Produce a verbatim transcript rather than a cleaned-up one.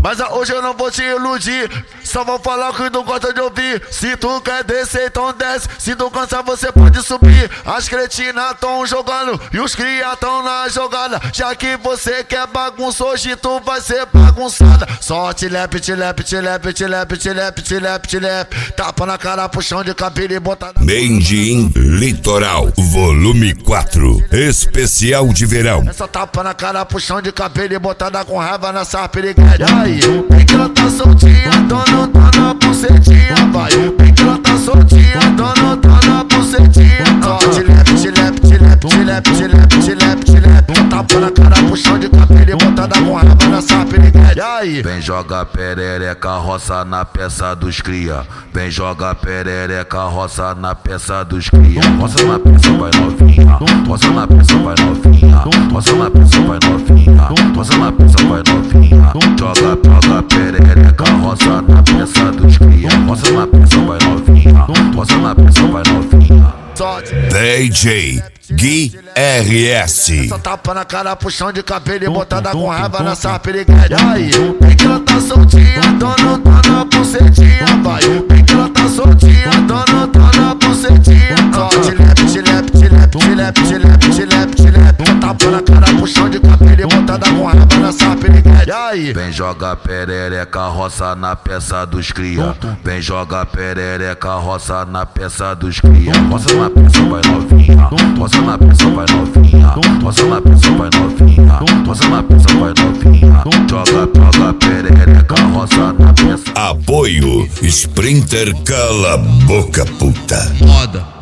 Mas hoje eu não vou te iludir, só vou falar o que tu gosta de ouvir. Se tu quer descer, então desce. Se tu cansar, você pode subir. As cretinas tão jogando e os cria tão na jogada. Já que você quer bagunça, hoje tu vai ser bagunçada. Só tilepe, tilepe, tilepe, tilepe, tilepe, tilepe, tilepe. Tapa na cara, puxão de cabelo e botada. Made in Litoral, volume quatro, especial de verão. Essa tapa na cara, puxão de cabelo e botada com raiva nessa piriguete. Aí, bem que ela tá soltinha, dona, dona, bucetinha. Vai, bem que ela tá soltinha, dona, dona, bucetinha. Ó, tilepe, tilepe, tilepe, tilepe, tilepe, tilepe, tilepe. Tapa na cara, puxão de cabelo e botada com raiva nessa piriguete. Aí, vem joga perereca, roça na peça dos cria. Vem joga perereca, roça na peça dos cria. Roça na peça, vai novinha. Roça na peça, vai novinha. Roça na peça, vai novinha. Roça na peça, vai novinha. Joga, joga perereca, roça na peça dos cria. Roça na peça, vai novinha. Roça na peça, vai novinha. D J Gui R S. Essa tapa na cara, puxão de cabelo e botada com raiva nessa piriguete. Aí, bem que ela tá soltinha, dona, dona, bucetinha. Vai, bem que ela tá soltinha, dona, dona, bucetinha. Ó, tilepe, tilepe, tilepe, tilepe, tilepe, tilepe, tilepe. Tapa na cara, puxão de cabelo e botada com raiva nessa piriguete. Aí, vem joga perereca, roça na peça dos cria. Vem joga perereca, roça na peça dos cria. Roça na peça, vai novinha. Roça na peça, vai novinha. Roça na peça, vai novinha. Roça na peça, vai novinha. Joga, joga perereca, roça na peça. Apoio Sprinter, cala a boca, puta. Moda.